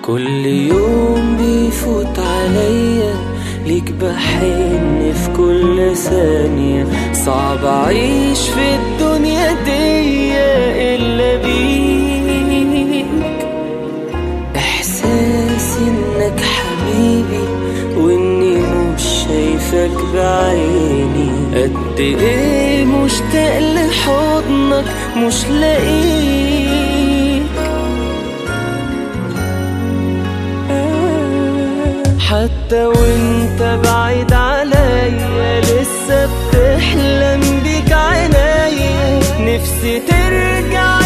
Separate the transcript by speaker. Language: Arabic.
Speaker 1: كل يوم بيفوت عليا ليك بحن في كل ثانية، صعب أعيش في الدنيا دي إلا بيك. إحساسي إنك حبيبي وإني مش شايفك بعيني، قد إيه مشتاق لحضنك مش لاقيك. حتى وانت بعيد عليا لسه بتحلم بيك عينيا، نفسي ترجع